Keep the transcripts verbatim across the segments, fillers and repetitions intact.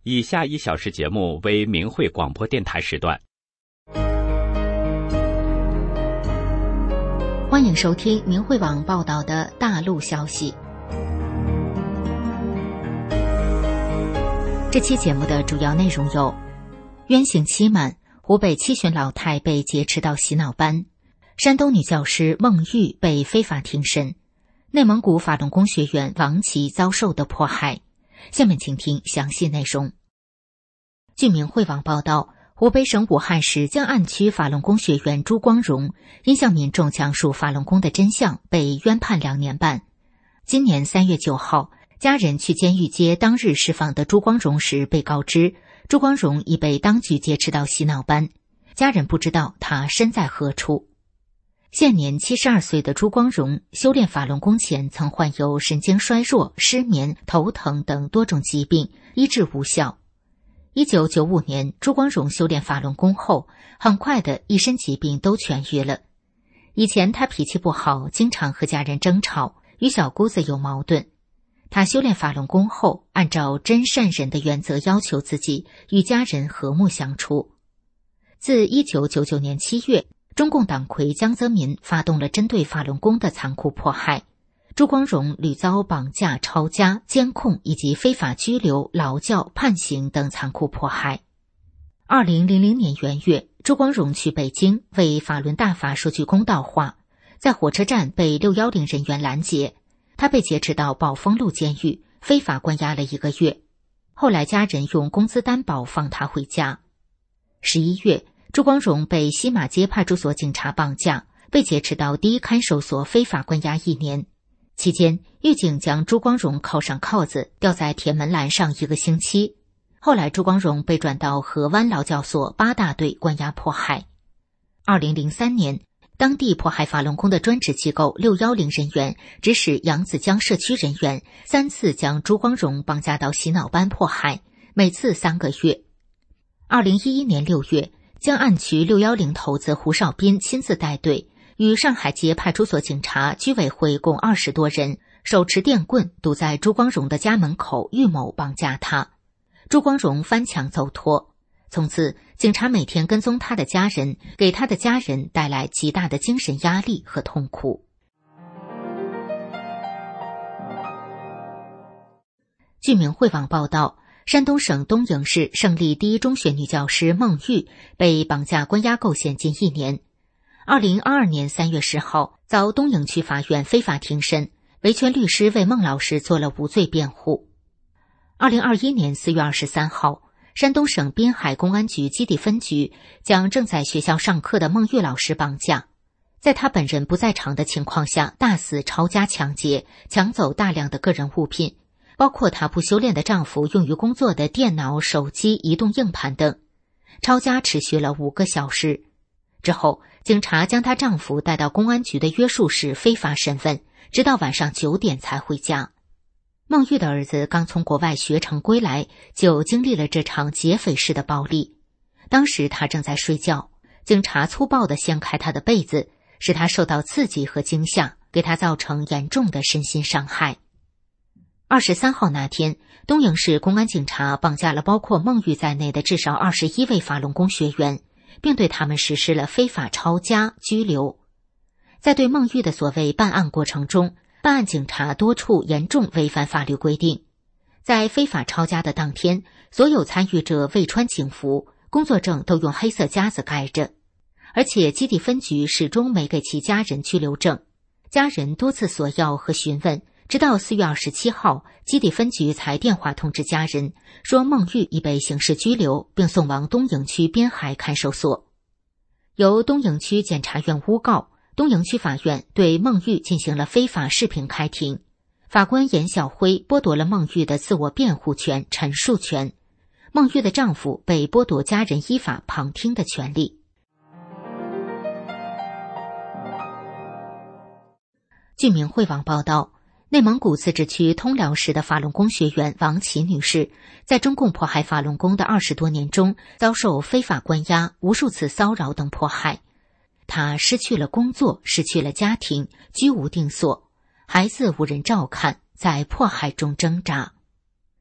以下一小时节目为明慧广播电台时段。 欢迎收听明慧网报道的大陆消息。这期节目的主要内容有：冤刑期满，湖北七旬老太被劫持到洗脑班；山东女教师孟玉被非法庭审；内蒙古法轮功学员王琦遭受的迫害。下面请听详细内容。据明慧网报道，湖北省武汉市江岸区法轮功学员朱光荣因向民众讲述法轮功的真相，被冤判两年半。今年三月九号，家人去监狱接当日释放的朱光荣时，被告知朱光荣已被当局劫持到洗脑班，家人不知道他身在何处。现年七十二岁的朱光荣修炼法轮功前曾患有神经衰弱、失眠、头疼等多种疾病，医治无效。一九九五年，朱光荣修炼法轮功后，很快的一身疾病都痊愈了。以前他脾气不好，经常和家人争吵，与小姑子有矛盾。他修炼法轮功后，按照真善忍的原则要求自己，与家人和睦相处。自一九九九年七月，中共党魁江泽民发动了针对法轮功的残酷迫害，朱光荣屡遭绑架、抄家、监控以及非法拘留、劳教、判刑等残酷迫害。二零零零年元月，朱光荣去北京为法轮大法说句公道话，在火车站被六一零人员拦截，他被劫持到宝丰路监狱，非法关押了一个月。后来家人用工资担保放他回家。十一月，朱光荣被西马街派出所警察绑架，被劫持到第一看守所非法关押一年。期间，狱警将朱光荣铐上铐子，吊在铁门栏上一个星期。后来朱光荣被转到河湾劳教所八大队关押迫害。二零零三年，当地迫害法轮功的专职机构六一零人员指使扬子江社区人员三次将朱光荣绑架到洗脑班迫害，每次三个月。二零一一年六月，江岸区六一零头子胡少斌亲自带队，与上海街派出所警察、居委会共二十多人，手持电棍堵在朱光荣的家门口，预谋绑架他。朱光荣翻墙走脱。从此，警察每天跟踪他的家人，给他的家人带来极大的精神压力和痛苦。据明慧网报道，山东省东营市胜利第一中学女教师孟玉被绑架关押构陷近一年。二零二二年三月十号，遭东营区法院非法庭审，维权律师为孟老师做了无罪辩护。二零二一年四月二十三号，山东省滨海公安局基地分局将正在学校上课的孟玉老师绑架，在他本人不在场的情况下，大肆抄家抢劫，抢走大量的个人物品，包括她不修炼的丈夫用于工作的电脑、手机、移动硬盘等。抄家持续了五个小时。之后，警察将她丈夫带到公安局的约束室非法审问，直到晚上九点才回家。孟玉的儿子刚从国外学成归来，就经历了这场劫匪式的暴力。当时他正在睡觉，警察粗暴地掀开他的被子，使他受到刺激和惊吓，给他造成严重的身心伤害。二十三号那天，东营市公安警察绑架了包括孟玉在内的至少二十一位法轮功学员，并对他们实施了非法抄家、拘留。在对孟玉的所谓办案过程中，办案警察多处严重违反法律规定。在非法抄家的当天，所有参与者未穿警服，工作证都用黑色夹子盖着，而且基地分局始终没给其家人居留证。家人多次索要和询问，直到四月二十七号，基地分局才电话通知家人，说孟玉已被刑事拘留，并送往东营区滨海看守所。由东营区检察院诬告，东营区法院对孟玉进行了非法视频开庭。法官严晓辉剥夺了孟玉的自我辩护权、陈述权。孟玉的丈夫被剥夺家人依法旁听的权利。据明慧网报道，内蒙古自治区通辽市的法轮功学员王琦女士，在中共迫害法轮功的二十多年中，遭受非法关押、无数次骚扰等迫害。她失去了工作，失去了家庭，居无定所，孩子无人照看，在迫害中挣扎。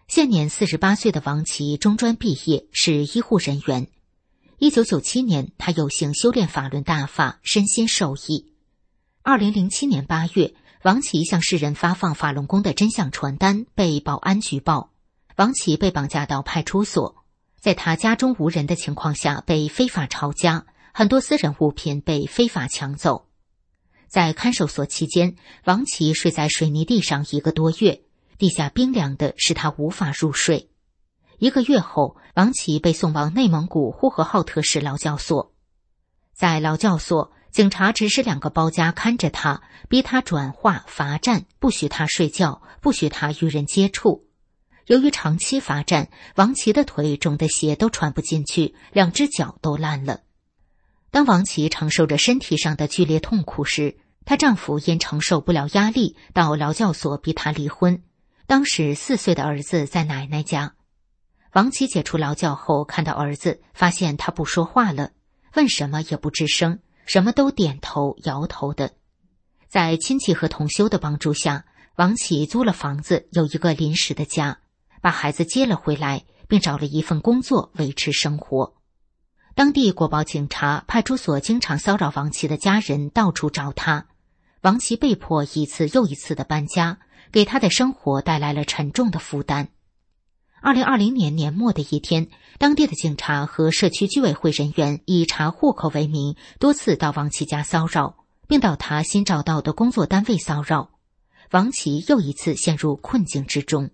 现年四十八岁的王琦中专毕业，是医护人员。一九九七年，他有幸修炼法轮大法，身心受益。二零零七年八月，王琦向世人发放法轮功的真相传单，被保安举报。王琦被绑架到派出所，在他家中无人的情况下被非法抄家，很多私人物品被非法抢走。在看守所期间，王琦睡在水泥地上一个多月，地下冰凉的使他无法入睡。一个月后，王琦被送往内蒙古呼和浩特市劳教所。在劳教所，警察指使两个包夹看着他，逼他转化罚站，不许他睡觉，不许他与人接触。由于长期罚站，王琦的腿肿得鞋都穿不进去，两只脚都烂了。当王琦承受着身体上的剧烈痛苦时，她丈夫因承受不了压力，到劳教所逼她离婚。当时四岁的儿子在奶奶家。王琦解除劳教后，看到儿子，发现他不说话了，问什么也不吱声，什么都点头摇头的。在亲戚和同修的帮助下，王琦租了房子，有一个临时的家，把孩子接了回来，并找了一份工作维持生活。当地国保警察、派出所经常骚扰王琦的家人，到处找他。王琦被迫一次又一次的搬家，给他的生活带来了沉重的负担。二零二零年年末的一天，当地的警察和社区居委会人员以查户口为名，多次到王琦家骚扰，并到他新找到的工作单位骚扰。王琦又一次陷入困境之中。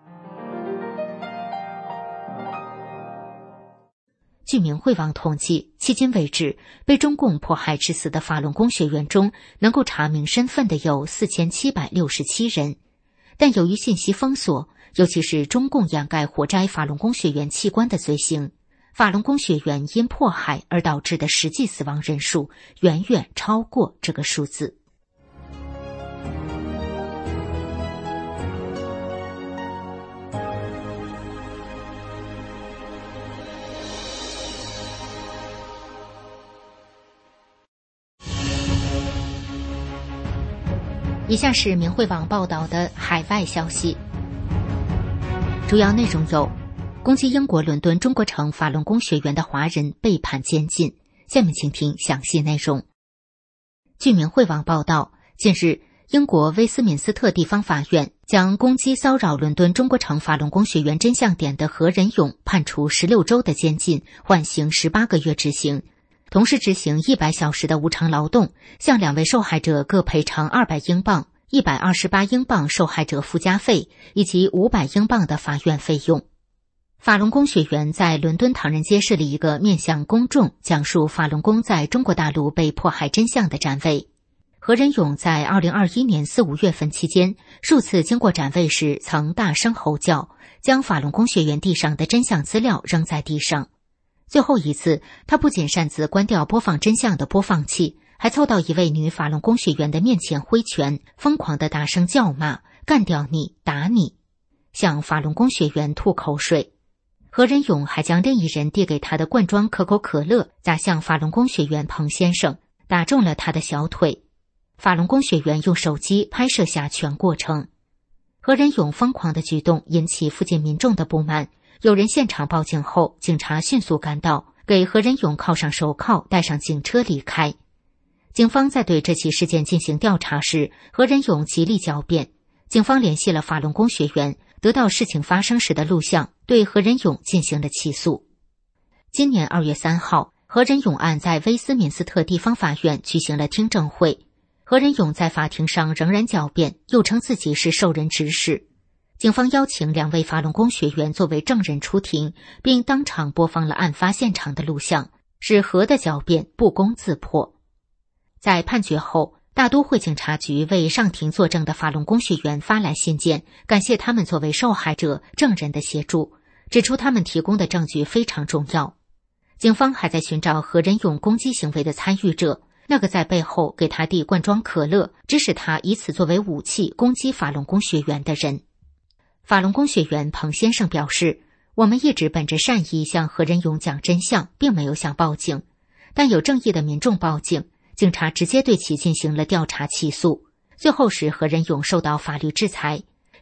据明慧网统计，迄今为止，被中共迫害致死的法轮功学员中，能够查明身份的有四千七百六十七人。但由于信息封锁，尤其是中共掩盖活摘法轮功学员器官的罪行，法轮功学员因迫害而导致的实际死亡人数远远超过这个数字。以下是明慧网报道的海外消息，主要内容有：攻击英国伦敦中国城法轮功学员的华人被判监禁。下面请听详细内容。据明慧网报道，近日，英国威斯敏斯特地方法院将攻击骚扰伦敦中国城法轮功学员真相点的何仁勇判处十六周的监禁，缓刑十八个月执行，同时执行一百小时的无偿劳动，向两位受害者各赔偿二百英镑、一百二十八英镑受害者附加费以及五百英镑的法院费用。法轮功学员在伦敦唐人街设立一个面向公众讲述法轮功在中国大陆被迫害真相的展位。何仁勇在二零二一年四五月份期间，数次经过展位时曾大声吼叫，将法轮功学员地上的真相资料扔在地上。最后一次，他不仅擅自关掉播放真相的播放器，还凑到一位女法轮功学员的面前挥拳，疯狂地大声叫骂，干掉你，打你，向法轮功学员吐口水。何仁勇还将另一人递给他的罐装可口可乐砸向法轮功学员彭先生，打中了他的小腿。法轮功学员用手机拍摄下全过程。何仁勇疯狂的举动引起附近民众的不满，有人现场报警后，警察迅速赶到，给何仁勇铐上手铐，带上警车离开。警方在对这起事件进行调查时，何仁勇极力狡辩。警方联系了法轮功学员，得到事情发生时的录像，对何仁勇进行了起诉。今年二月三号，何仁勇案在威斯敏斯特地方法院举行了听证会。何仁勇在法庭上仍然狡辩，又称自己是受人指使。警方邀请两位法轮功学员作为证人出庭，并当场播放了案发现场的录像，使何的狡辩不攻自破。在判决后，大都会警察局为上庭作证的法轮功学员发来信件，感谢他们作为受害者、证人的协助，指出他们提供的证据非常重要。警方还在寻找何仁勇攻击行为的参与者，那个在背后给他递罐装可乐，指使他以此作为武器攻击法轮功学员的人。法轮功学员彭先生表示，我们一直本着善意向何仁勇讲真相，并没有想报警，但有正义的民众报警，警察直接对其进行了调查起诉，最后使何仁勇受到法律制裁。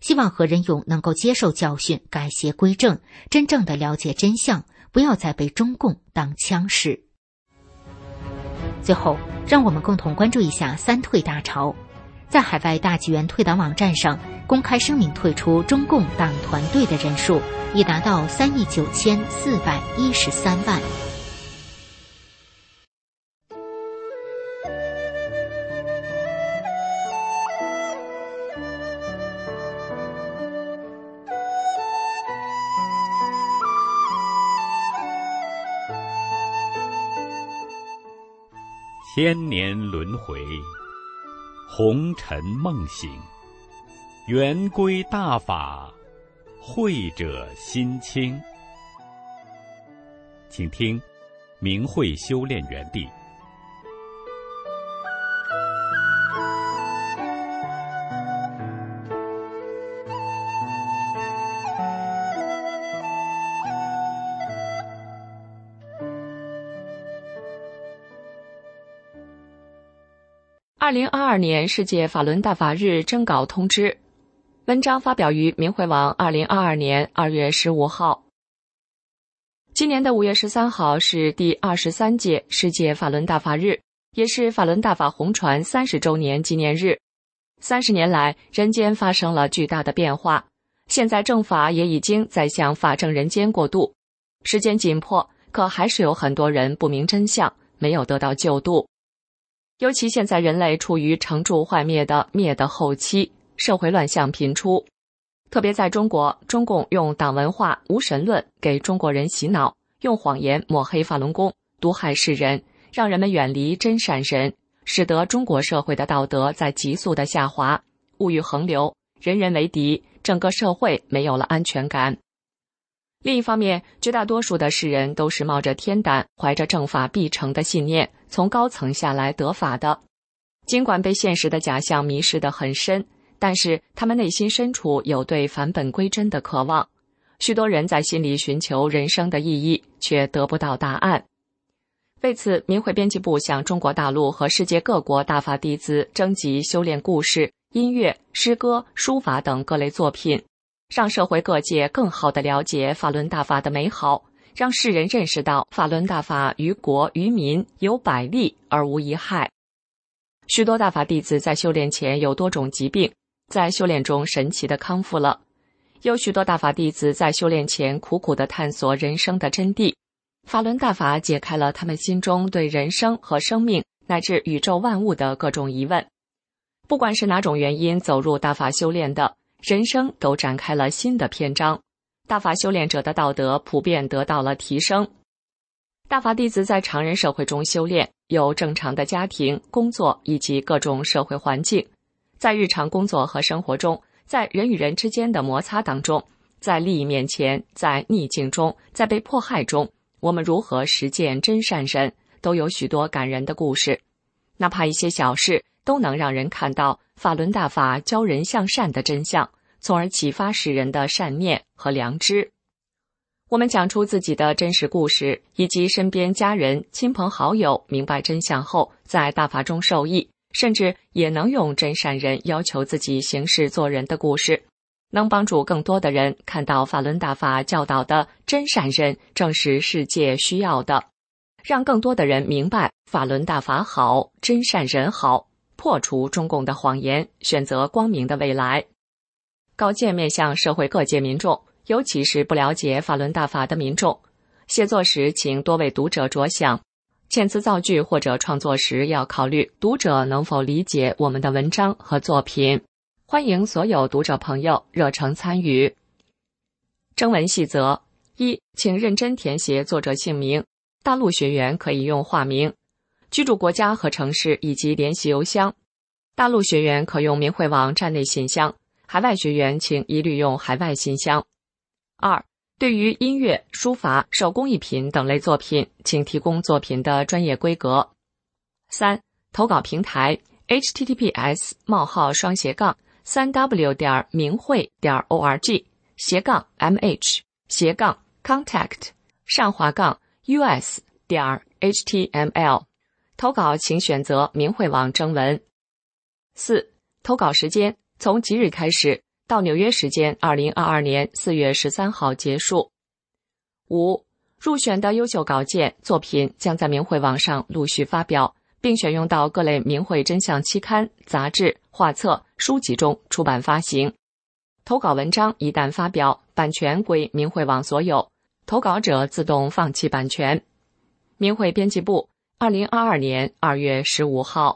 希望何仁勇能够接受教训，改邪归正，真正的了解真相，不要再被中共当枪使。最后，让我们共同关注一下三退大潮。在海外大纪元退党网站上公开声明退出中共党团队的人数已达到三亿九千四百一十三万。 千年轮回，红尘梦醒，圆归大法，慧者心清。请听明慧修炼园地。 二零二二年世界法轮大法日征稿通知，文章发表于明慧网二零二二年二月十五号。今年的五月十三号是第二十三届世界法轮大法日，也是法轮大法红传三十周年纪念日。三十年来，人间发生了巨大的变化，现在正法也已经在向法正人间过渡。时间紧迫，可还是有很多人不明真相，没有得到救度。尤其现在人类处于成住坏灭的灭的后期，社会乱象频出。特别在中国，中共用党文化、无神论给中国人洗脑，用谎言抹黑法轮功，毒害世人，让人们远离真善人，使得中国社会的道德在急速的下滑，物欲横流，人人为敌，整个社会没有了安全感。另一方面，绝大多数的世人都是冒着天胆，怀着正法必成的信念，从高层下来得法的。尽管被现实的假象迷失得很深，但是他们内心深处有对返本归真的渴望。许多人在心里寻求人生的意义，却得不到答案。为此，明慧编辑部向中国大陆和世界各国大法弟子征集修炼故事、音乐、诗歌、书法等各类作品，让社会各界更好地了解法轮大法的美好，让世人认识到法轮大法于国于民有百利而无一害。许多大法弟子在修炼前有多种疾病，在修炼中神奇地康复了。有许多大法弟子在修炼前苦苦地探索人生的真谛，法轮大法解开了他们心中对人生和生命乃至宇宙万物的各种疑问。不管是哪种原因走入大法修炼的，人生都展开了新的篇章，大法修炼者的道德普遍得到了提升。大法弟子在常人社会中修炼，有正常的家庭、工作以及各种社会环境。在日常工作和生活中，在人与人之间的摩擦当中，在利益面前，在逆境中，在被迫害中，我们如何实践真善人，都有许多感人的故事。哪怕一些小事，都能让人看到法轮大法教人向善的真相，从而启发世人的善念和良知。我们讲出自己的真实故事，以及身边家人、亲朋好友明白真相后，在大法中受益，甚至也能用真善人要求自己行事做人的故事，能帮助更多的人看到法轮大法教导的真善人正是世界需要的，让更多的人明白法轮大法好，真善人好，破除中共的谎言，选择光明的未来。稿件面向社会各界民众，尤其是不了解法轮大法的民众，写作时请多为读者着想，遣词造句或者创作时要考虑读者能否理解我们的文章和作品。欢迎所有读者朋友热诚参与。征文细则：一，请认真填写作者姓名，大陆学员可以用化名，居住国家和城市以及联系邮箱。大陆学员可用明慧网站内信箱，海外学员请一律用海外信箱。二，对于音乐、书法、手工艺品等类作品，请提供作品的专业规格。三，投稿平台 H T T P S 冒号双斜杠三 W 点明慧点 O R G 斜杠 M H 斜杠 contact 上滑杠 U S 点 H T M L。投稿请选择明慧网征文。四，投稿时间从即日开始， 到纽约时间二零二二年四月十三号结束。五、入选的优秀稿件作品将在明慧网上陆续发表，并选用到各类明慧真相期刊、杂志、画册、书籍中出版发行。投稿文章一旦发表，版权归明慧网所有，投稿者自动放弃版权。明慧编辑部，二零二二年二月十五号。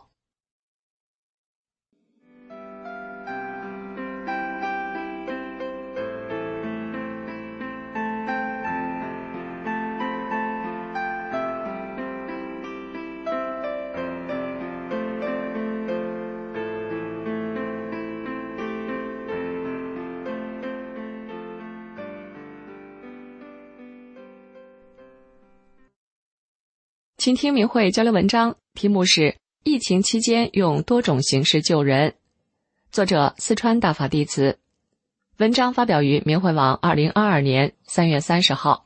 倾听明慧交流文章，题目是疫情期间用多种形式救人，作者四川大法弟子，文章发表于明慧网二零二二年三月三十号。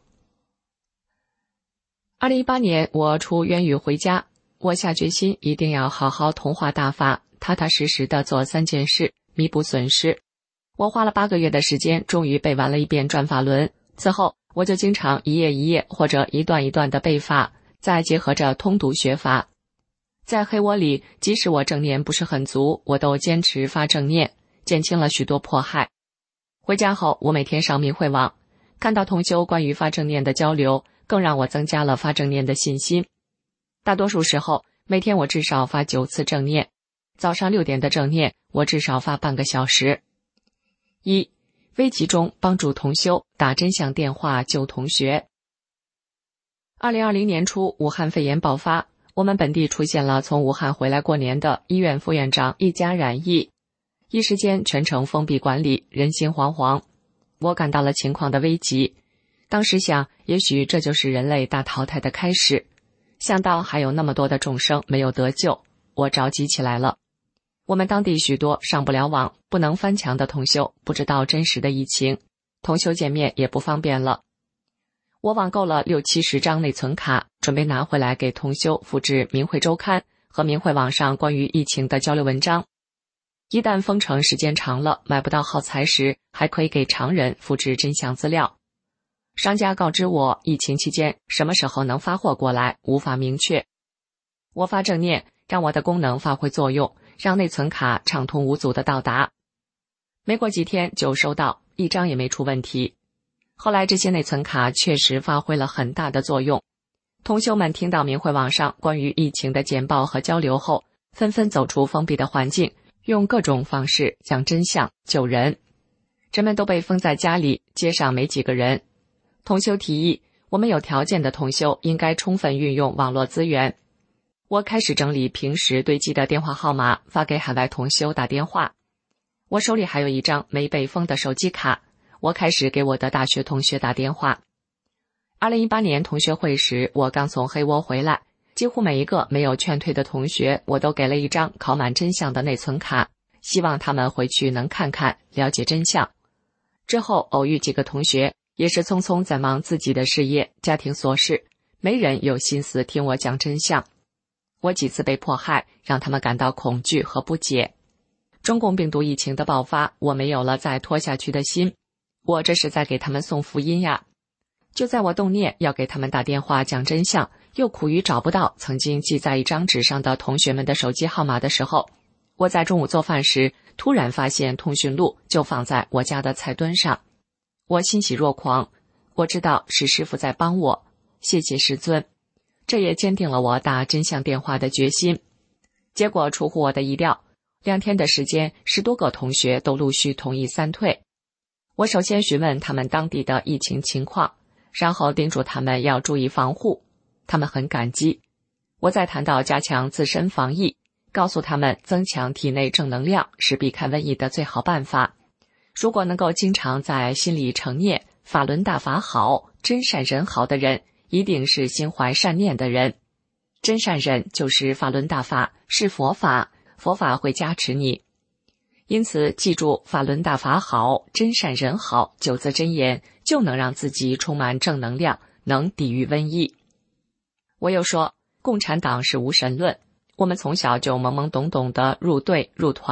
二零一八年我出冤狱回家，我下决心一定要好好同化大法，踏踏实实地做三件事，弥补损失。我花了八个月的时间，终于背完了一遍转法轮。此后我就经常一页一页或者一段一段的背法，再结合着通读学法。在黑窝里，即使我正念不是很足，我都坚持发正念，减轻了许多迫害。回家后，我每天上明慧网，看到同修关于发正念的交流，更让我增加了发正念的信心。大多数时候，每天我至少发九次正念。早上六点的正念，我至少发半个小时。一、危急中帮助同修打真相电话救同学。二零二零年初，武汉肺炎爆发，我们本地出现了从武汉回来过年的医院副院长一家染疫，一时间全城封闭管理，人心惶惶。我感到了情况的危急，当时想，也许这就是人类大淘汰的开始。想到还有那么多的众生没有得救，我着急起来了。我们当地许多上不了网、不能翻墙的同修，不知道真实的疫情，同修见面也不方便了。我网购了六七十张内存卡，准备拿回来给同修复制明慧周刊和明慧网上关于疫情的交流文章。一旦封城时间长了，买不到耗材时，还可以给常人复制真相资料。商家告知我，疫情期间什么时候能发货过来，无法明确。我发正念，让我的功能发挥作用，让内存卡畅通无阻的到达。没过几天就收到，一张也没出问题。后来这些内存卡确实发挥了很大的作用。同修们听到明慧网上关于疫情的简报和交流后，纷纷走出封闭的环境，用各种方式讲真相救人。人们都被封在家里，街上没几个人。同修提议，我们有条件的同修应该充分运用网络资源。我开始整理平时堆积的电话号码，发给海外同修打电话。我手里还有一张没被封的手机卡，我开始给我的大学同学打电话。二零一八年同学会时，我刚从黑窝回来，几乎每一个没有劝退的同学，我都给了一张拷满真相的内存卡，希望他们回去能看看，了解真相。之后偶遇几个同学，也是匆匆在忙自己的事业、家庭琐事，没人有心思听我讲真相。我几次被迫害，让他们感到恐惧和不解。中共病毒疫情的爆发，我没有了再拖下去的心。我这是在给他们送福音呀！就在我动念要给他们打电话讲真相，又苦于找不到曾经记在一张纸上的同学们的手机号码的时候，我在中午做饭时，突然发现通讯录就放在我家的菜墩上。我欣喜若狂，我知道是师父在帮我，谢谢师尊。这也坚定了我打真相电话的决心。结果出乎我的意料，两天的时间，十多个同学都陆续同意三退。我首先询问他们当地的疫情情况，然后叮嘱他们要注意防护，他们很感激。我再谈到加强自身防疫，告诉他们增强体内正能量是避开瘟疫的最好办法。如果能够经常在心里诚念法轮大法好，真善人好的人，一定是心怀善念的人。真善人就是法轮大法，是佛法，佛法会加持你。因此记住法轮大法好，真善人好九字真言，就能让自己充满正能量，能抵御瘟疫。我又说，共产党是无神论，我们从小就懵懵懂懂的入队入团，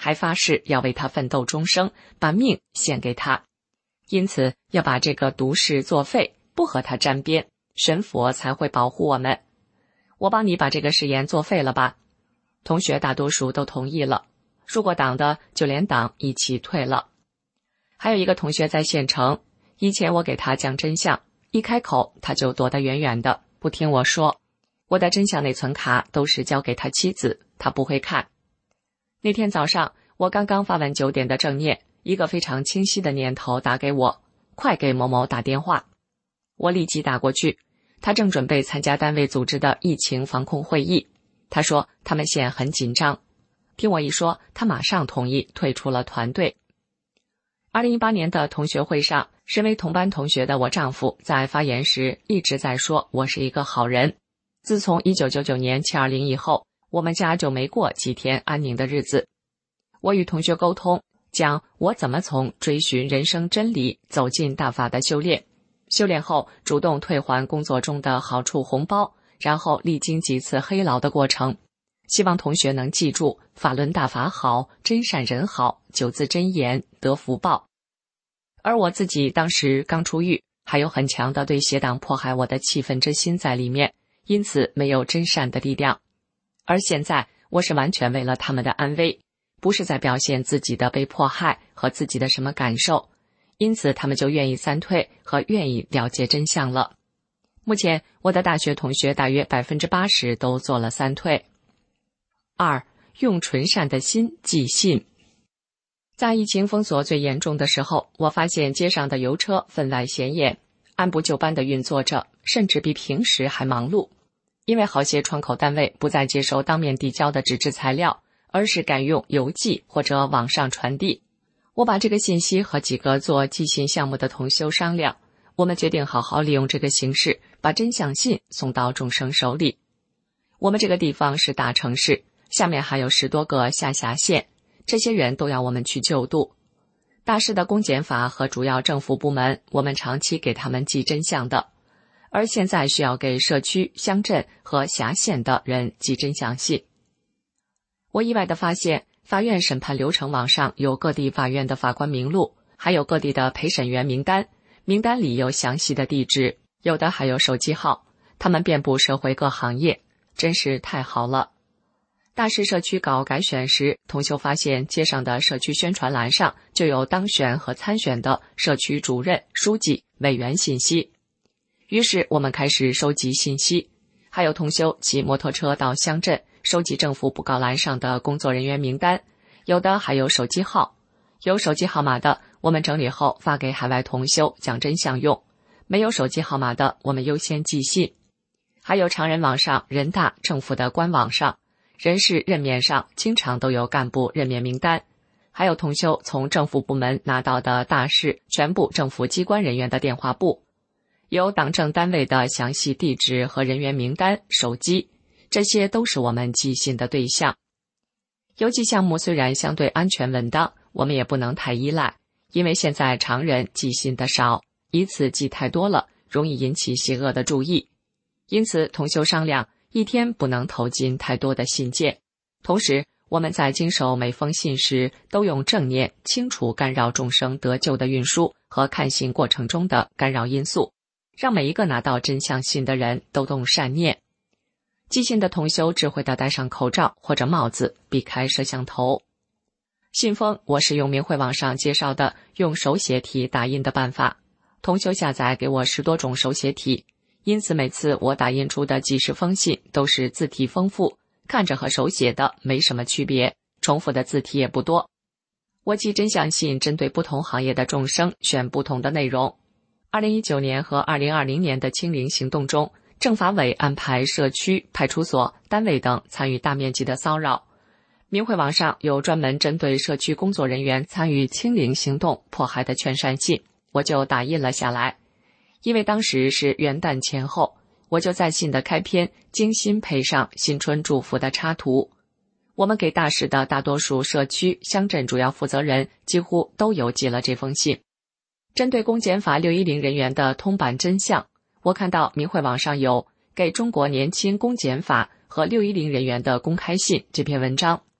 还发誓要为他奋斗终生，把命献给他。因此要把这个毒誓作废，不和他沾边，神佛才会保护我们。我帮你把这个誓言作废了吧。同学大多数都同意了，入过党的就连党一起退了。还有一个同学在县城，以前我给他讲真相，一开口他就躲得远远的，不听我说。我的真相内存卡都是交给他妻子，他不会看。那天早上我刚刚发完九点的正念，一个非常清晰的念头打给我，快给某某打电话。我立即打过去，他正准备参加单位组织的疫情防控会议。他说他们县很紧张，听我一说，他马上同意退出了团队。二零一八年的同学会上，身为同班同学的我丈夫在发言时一直在说我是一个好人。自从一九九九年七二零以后，我们家就没过几天安宁的日子。我与同学沟通，讲我怎么从追寻人生真理走进大法的修炼，修炼后主动退还工作中的好处红包，然后历经几次黑牢的过程。希望同学能记住法轮大法好，真善人好，九字真言得福报。而我自己当时刚出狱，还有很强的对邪党迫害我的气愤之心在里面，因此没有真善的力量。而现在我是完全为了他们的安危，不是在表现自己的被迫害和自己的什么感受，因此他们就愿意三退和愿意了解真相了。目前我的大学同学大约 百分之八十 都做了三退。二，用纯善的心寄信。在疫情封锁最严重的时候，我发现街上的邮车分外显眼，按部就班地运作着，甚至比平时还忙碌。因为好些窗口单位不再接收当面递交的纸质材料，而是改用邮寄或者网上传递。我把这个信息和几个做寄信项目的同修商量，我们决定好好利用这个形式，把真相信送到众生手里。我们这个地方是大城市，下面还有十多个下辖县，这些人都要我们去救度。大市的公检法和主要政府部门，我们长期给他们寄真相的，而现在需要给社区、乡镇和辖县的人寄真相信。我意外地发现，法院审判流程网上有各地法院的法官名录，还有各地的陪审员名单，名单里有详细的地址，有的还有手机号，他们遍布社会各行业，真是太好了。大市社区搞改选时，同修发现街上的社区宣传栏上就有当选和参选的社区主任、书记、委员信息。于是我们开始收集信息，还有同修骑摩托车到乡镇收集政府布告栏上的工作人员名单，有的还有手机号，有手机号码的我们整理后发给海外同修讲真相用，没有手机号码的我们优先寄信。还有常人网上、人大、政府的官网上、人事任免上经常都有干部任免名单，还有同修从政府部门拿到的大市全部政府机关人员的电话簿，有党政单位的详细地址和人员名单、手机，这些都是我们寄信的对象。邮寄项目虽然相对安全稳当，我们也不能太依赖，因为现在常人寄信的少，一次寄太多了，容易引起邪恶的注意。因此同修商量，一天不能投进太多的信件，同时我们在经手每封信时都用正念清除干扰众生得救的运输和看信过程中的干扰因素，让每一个拿到真相信的人都动善念。寄信的同修智慧地戴上口罩或者帽子，避开摄像头。信封我是用明慧网上介绍的用手写体打印的办法，同修下载给我十多种手写体，因此每次我打印出的几十封信都是字体丰富，看着和手写的没什么区别，重复的字体也不多。我寄真相信针对不同行业的众生选不同的内容。二零一九年和二零二零年的清零行动中，政法委安排社区、派出所、单位等参与大面积的骚扰。明慧网上有专门针对社区工作人员参与清零行动迫害的劝善信，我就打印了下来。因为当时是元旦前后，我就在信的开篇精心配上新春祝福的插图。我们给大市的大多数社区、乡镇主要负责人几乎都邮寄了这封信。针对公检法六一零人员的通版真相，我看到明慧网上有给中国年轻公检法和六一零人员的公开信这篇文章，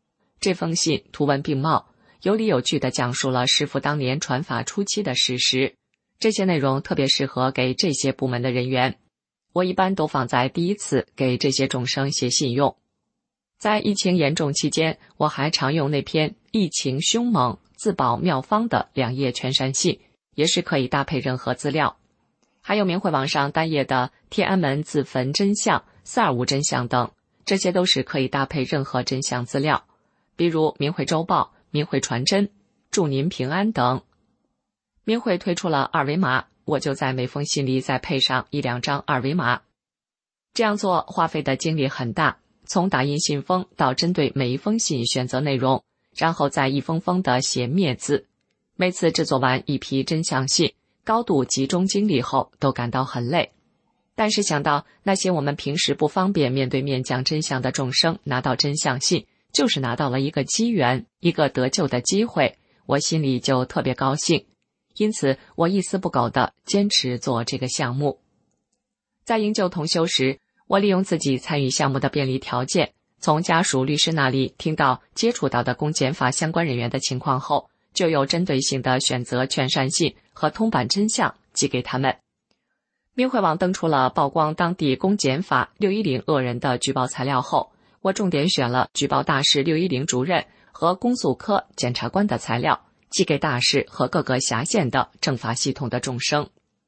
这封信图文并茂，有理有据地讲述了师父当年传法初期的事实，这些内容特别适合给这些部门的人员。我一般都放在第一次给这些众生写信用。在疫情严重期间，我还常用那篇疫情凶猛自保妙方的两页全善信，也是可以搭配任何资料。还有明慧网上单页的天安门自焚真相、四二五真相等，这些都是可以搭配任何真相资料，比如明慧周报、明慧传真、祝您平安等。明慧推出了二维码，我就在每封信里再配上一两张二维码。这样做花费的精力很大，从打印信封到针对每一封信选择内容，然后再一封封的写灭字。每次制作完一批真相信，高度集中精力后都感到很累。但是想到那些我们平时不方便面对面讲真相的众生拿到真相信，就是拿到了一个机缘，一个得救的机会，我心里就特别高兴。因此我一丝不苟地坚持做这个项目。在营救同修时，我利用自己参与项目的便利条件，从家属律师那里听到接触到的公检法相关人员的情况后，就有针对性的选择劝善信和通版真相寄给他们。明慧网登出了曝光当地公检法六一零恶人的举报材料后，我重点选了举报大市六一零主任和公诉科检察官的材料，寄给大市和各个辖县的政法系统的众生。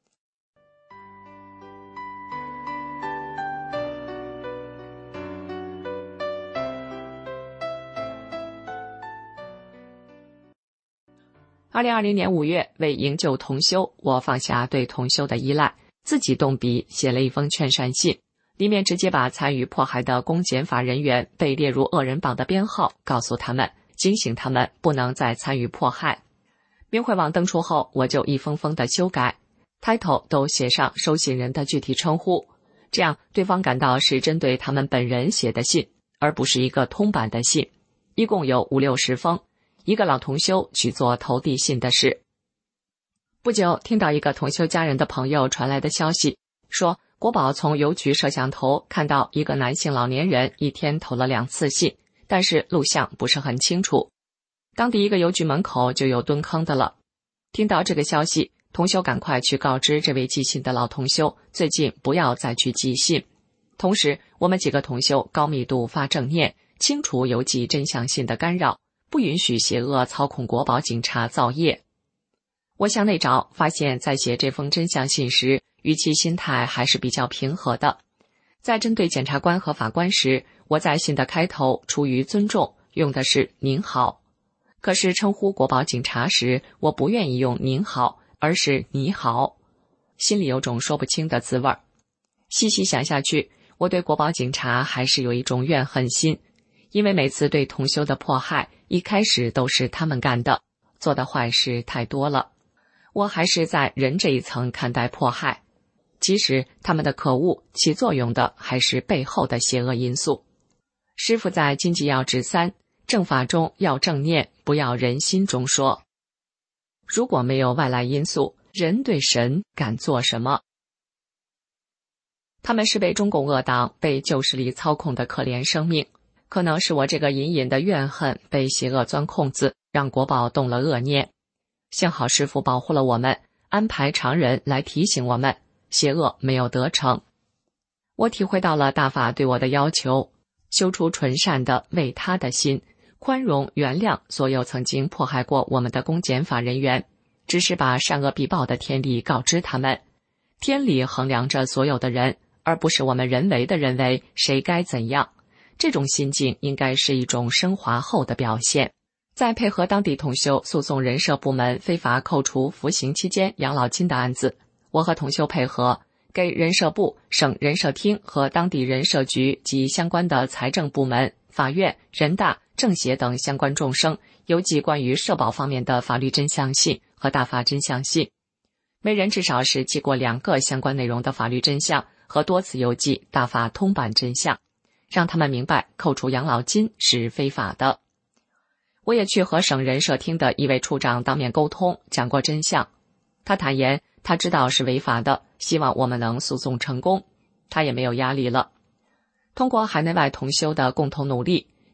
二零二零年五月，为营救同修，我放下对同修的依赖，自己动笔写了一封劝善信，里面直接把参与迫害的公检法人员被列入恶人榜的编号告诉他们，警醒他们不能再参与迫害。明慧网登出后，我就一封封的修改， title 都写上收信人的具体称呼，这样对方感到是针对他们本人写的信，而不是一个通版的信。一共有五六十封，一个老同修去做投递信的事。不久，听到一个同修家人的朋友传来的消息，说国保从邮局摄像头看到一个男性老年人一天投了两次信，但是录像不是很清楚。当地一个邮局门口就有蹲坑的了。听到这个消息，同修赶快去告知这位寄信的老同修，最近不要再去寄信。同时，我们几个同修高密度发正念，清除邮寄真相信的干扰，不允许邪恶操控国保警察造业。我向内找，发现在写这封真相信时，语气心态还是比较平和的。在针对检察官和法官时，我在信的开头出于尊重，用的是您好。可是称呼国保警察时，我不愿意用您好，而是你好，心里有种说不清的滋味。细细想下去，我对国保警察还是有一种怨恨心，因为每次对同修的迫害，一开始都是他们干的，做的坏事太多了。我还是在人这一层看待迫害，其实他们的可恶起作用的还是背后的邪恶因素。师父在经济要旨三正法中要正念，不要人心中说，如果没有外来因素，人对神敢做什么？他们是被中共恶党、被旧势力操控的可怜生命，可能是我这个隐隐的怨恨被邪恶钻空子，让国保动了恶念。幸好师父保护了我们，安排常人来提醒我们，邪恶没有得逞。我体会到了大法对我的要求，修出纯善的为他的心，宽容原谅所有曾经迫害过我们的公检法人员，只是把善恶必报的天理告知他们。天理衡量着所有的人，而不是我们人为的认为谁该怎样。这种心境应该是一种升华后的表现。在配合当地同修诉讼人社部门非法扣除服刑期间养老金的案子，我和同修配合，给人社部、省人社厅和当地人社局及相关的财政部门、法院、人大、政协等相关众生邮寄关于社保方面的法律真相信和大法真相信，每人至少是寄过两个相关内容的法律真相和多次邮寄大法通版真相，让他们明白扣除养老金是非法的。我也去和省人社厅的一位处长当面沟通，讲过真相。他坦言他知道是违法的，希望我们能诉讼成功，他也没有压力了。通过海内外同修的共同努力，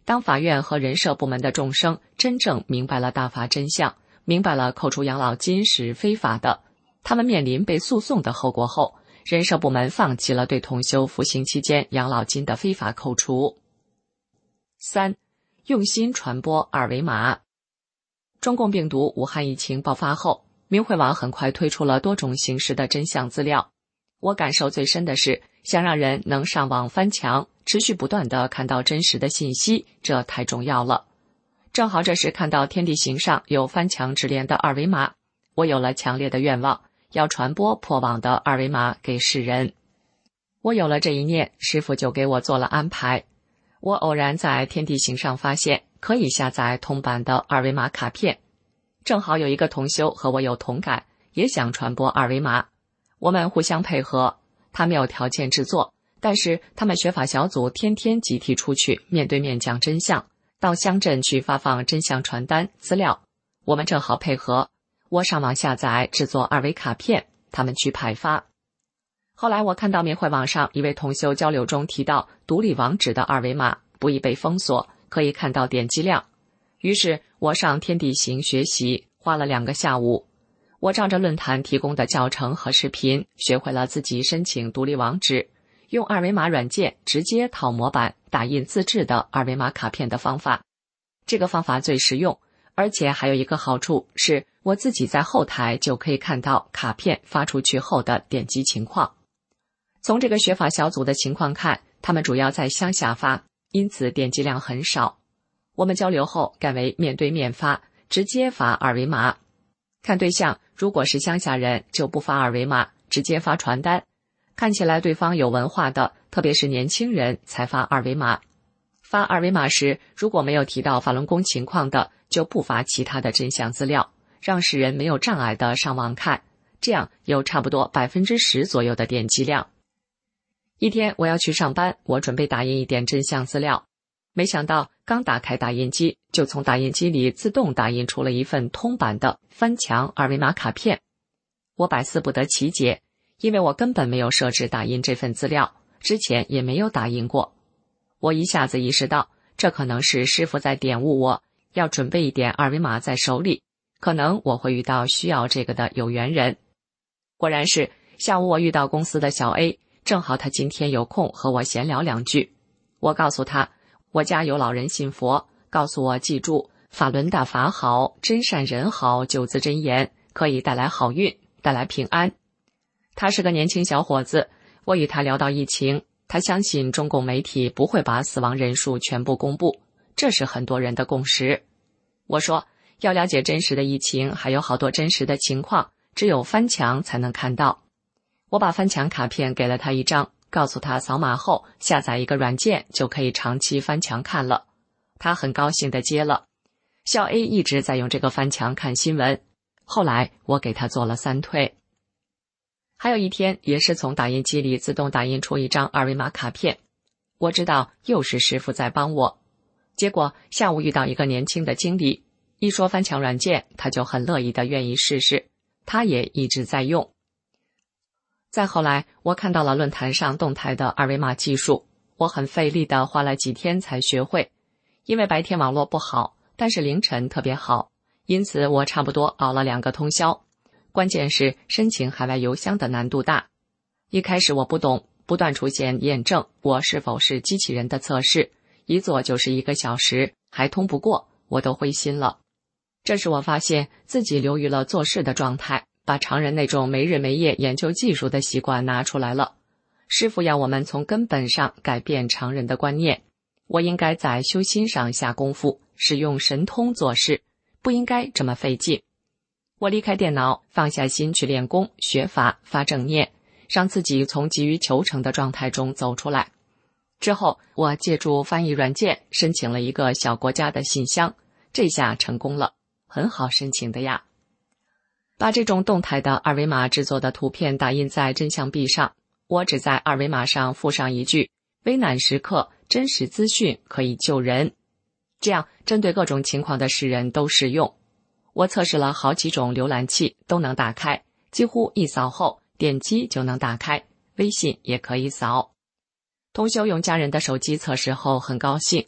当法院和人社部门的众生真正明白了大法真相，明白了扣除养老金是非法的，他们面临被诉讼的后果后，人社部门放弃了对同修服刑期间养老金的非法扣除。三、用心传播二维码。中共病毒武汉疫情爆发后，明慧网很快推出了多种形式的真相资料。我感受最深的是，想让人能上网翻墙，持续不断地看到真实的信息，这太重要了。正好这时看到天地行上有翻墙直连的二维码，我有了强烈的愿望，要传播破网的二维码给世人。我有了这一念，师父就给我做了安排。我偶然在天地行上发现可以下载铜版的二维码卡片，正好有一个同修和我有同感，也想传播二维码。我们互相配合，他没有条件制作，但是他们学法小组天天集体出去面对面讲真相，到乡镇去发放真相传单资料。我们正好配合，我上网下载制作二维卡片，他们去派发。后来我看到明慧网上一位同修交流中提到独立网址的二维码不易被封锁，可以看到点击量。于是我上天地行学习，花了两个下午。我照着论坛提供的教程和视频，学会了自己申请独立网址，用二维码软件直接套模板打印自制的二维码卡片的方法。这个方法最实用，而且还有一个好处是，我自己在后台就可以看到卡片发出去后的点击情况。从这个学法小组的情况看，他们主要在乡下发，因此点击量很少。我们交流后改为面对面发，直接发二维码。看对象，如果是乡下人就不发二维码，直接发传单。看起来对方有文化的，特别是年轻人才发二维码。发二维码时，如果没有提到法轮功情况的，就不发其他的真相资料，让世人没有障碍的上网看，这样有差不多 百分之十 左右的点击量。一天我要去上班，我准备打印一点真相资料，没想到刚打开打印机，就从打印机里自动打印出了一份通版的翻墙二维码卡片。我百思不得其解，因为我根本没有设置打印这份资料，之前也没有打印过。我一下子意识到，这可能是师父在点悟我，要准备一点二维码在手里，可能我会遇到需要这个的有缘人。果然是，下午我遇到公司的小 A， 正好他今天有空和我闲聊两句。我告诉他，我家有老人信佛，告诉我记住法轮大法好，真善人好九字真言，可以带来好运，带来平安。他是个年轻小伙子，我与他聊到疫情，他相信中共媒体不会把死亡人数全部公布，这是很多人的共识。我说，要了解真实的疫情，还有好多真实的情况，只有翻墙才能看到。我把翻墙卡片给了他一张，告诉他扫码后下载一个软件就可以长期翻墙看了。他很高兴地接了。小 A 一直在用这个翻墙看新闻，后来我给他做了三退。还有一天，也是从打印机里自动打印出一张二维码卡片，我知道又是师父在帮我。结果下午遇到一个年轻的经理，一说翻墙软件，他就很乐意的愿意试试，他也一直在用。再后来，我看到了论坛上动态的二维码技术，我很费力的花了几天才学会。因为白天网络不好，但是凌晨特别好，因此我差不多熬了两个通宵。关键是申请海外邮箱的难度大。一开始我不懂，不断出现验证我是否是机器人的测试，一做就是一个小时，还通不过，我都灰心了。这时我发现自己流于了做事的状态，把常人那种没日没夜研究技术的习惯拿出来了。师父要我们从根本上改变常人的观念，我应该在修心上下功夫，使用神通做事，不应该这么费劲。我离开电脑，放下心去练功、学法、发正念，让自己从急于求成的状态中走出来。之后，我借助翻译软件申请了一个小国家的信箱，这下成功了，很好申请的呀。把这种动态的二维码制作的图片打印在真相壁上，我只在二维码上附上一句：危难时刻，真实资讯可以救人。这样针对各种情况的世人都适用。我测试了好几种浏览器都能打开，几乎一扫后点击就能打开，微信也可以扫。同修用家人的手机测试后很高兴，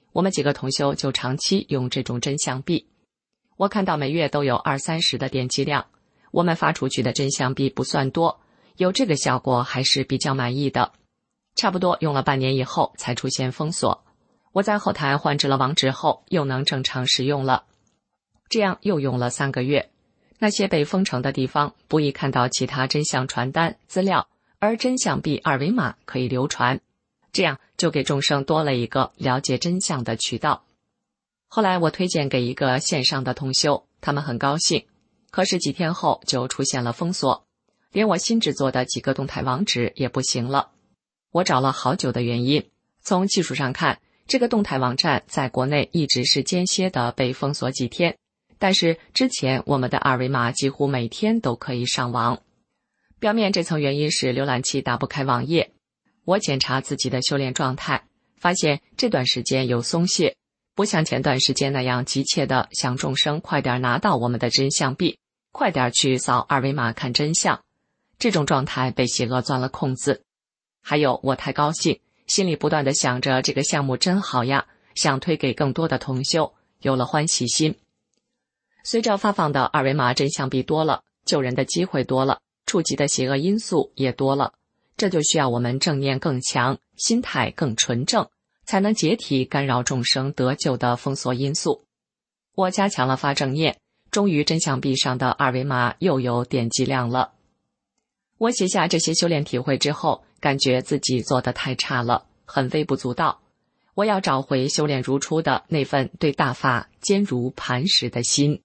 我们几个同修就长期用这种真相币。我看到每月都有二三十的点击量，我们发出去的真相币不算多，有这个效果还是比较满意的。差不多用了半年以后才出现封锁，我在后台换置了网址后又能正常使用了。这样又用了三个月，那些被封城的地方不易看到其他真相传单资料，而真相币二维码可以流传，这样就给众生多了一个了解真相的渠道。后来我推荐给一个线上的同修，他们很高兴，可是几天后就出现了封锁，连我新制作的几个动态网址也不行了。我找了好久的原因，从技术上看，这个动态网站在国内一直是间歇的被封锁几天，但是之前我们的二维码几乎每天都可以上网。表面这层原因是浏览器打不开网页，我检查自己的修炼状态，发现这段时间有松懈，不像前段时间那样急切的想众生快点拿到我们的真相币，快点去扫二维码看真相。这种状态被邪恶钻了空子。还有我太高兴，心里不断地想着这个项目真好呀，想推给更多的同修，有了欢喜心。随着发放的二维码真相币多了，救人的机会多了，触及的邪恶因素也多了，这就需要我们正念更强，心态更纯正，才能解体干扰众生得救的封锁因素。我加强了发正念，终于真相币上的二维码又有点击量了。我写下这些修炼体会之后，感觉自己做得太差了，很微不足道。我要找回修炼如初的那份对大法坚如磐石的心。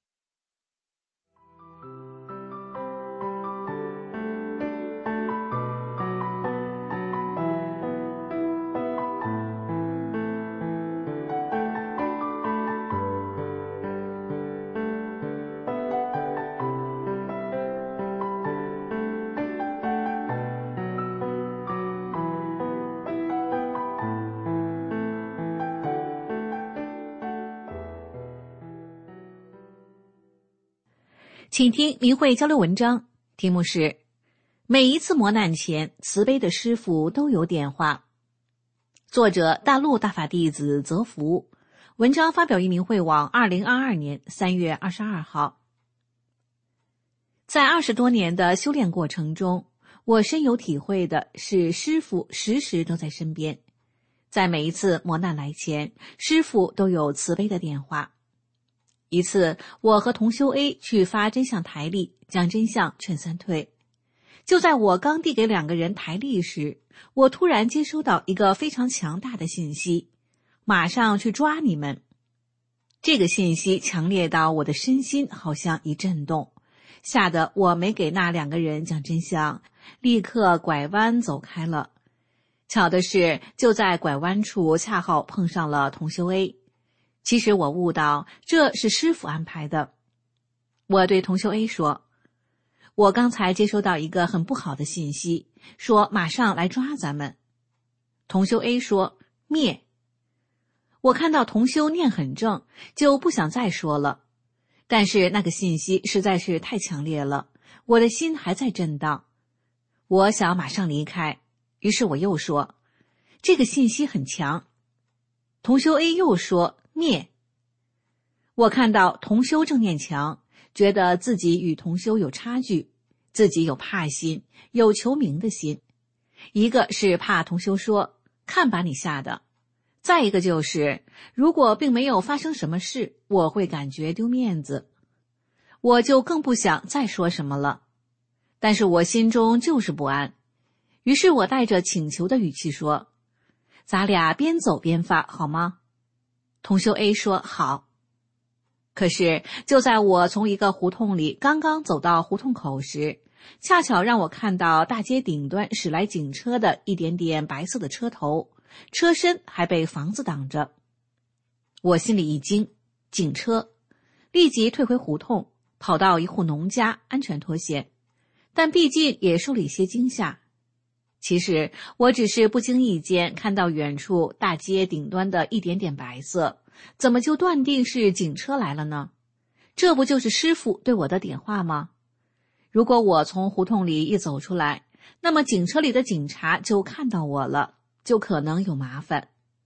请听明慧交流文章，题目是每一次磨难前，慈悲的师父都有点化。作者大陆大法弟子泽福，文章发表于明慧网二零二二年三月二十二号。在二十多年的修炼过程中，我深有体会的是师父时时都在身边，在每一次磨难来前，师父都有慈悲的点化。一次，我和同修 A 去发真相台历，将真相劝三退。就在我刚递给两个人台历时，我突然接收到一个非常强大的信息，马上去抓你们。这个信息强烈到我的身心好像一震动，吓得我没给那两个人讲真相，立刻拐弯走开了。巧的是，就在拐弯处恰好碰上了同修 A。其实我悟到这是师父安排的。我对同修 A 说，我刚才接收到一个很不好的信息，说马上来抓咱们。同修 A 说灭。我看到同修念很正，就不想再说了，但是那个信息实在是太强烈了，我的心还在震荡。我想马上离开，于是我又说这个信息很强。同修 A 又说灭。我看到同修正念强，觉得自己与同修有差距，自己有怕心，有求名的心。一个是怕同修说看把你吓的，再一个就是如果并没有发生什么事，我会感觉丢面子，我就更不想再说什么了。但是我心中就是不安，于是我带着请求的语气说，咱俩边走边发好吗？同修 A 说好。可是就在我从一个胡同里刚刚走到胡同口时，恰巧让我看到大街顶端驶来警车的一点点白色的车头，车身还被房子挡着。我心里一惊，警车，立即退回胡同，跑到一户农家安全脱险，但毕竟也受了一些惊吓。其实我只是不经意间看到远处大街顶端的一点点白色，怎么就断定是警车来了呢？这不就是师父对我的点化吗？如果我从胡同里一走出来，那么警车里的警察就看到我了，就可能有麻烦。